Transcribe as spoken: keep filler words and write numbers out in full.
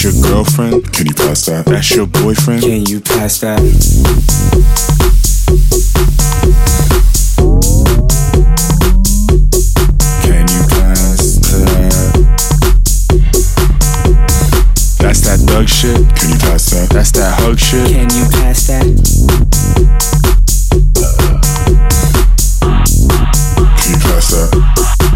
That's your girlfriend? Can you pass that? That's your boyfriend? Can you pass that? Can you pass that? That's that thug shit? Can you pass that? That's that hug shit? Can you pass that? Can you pass that?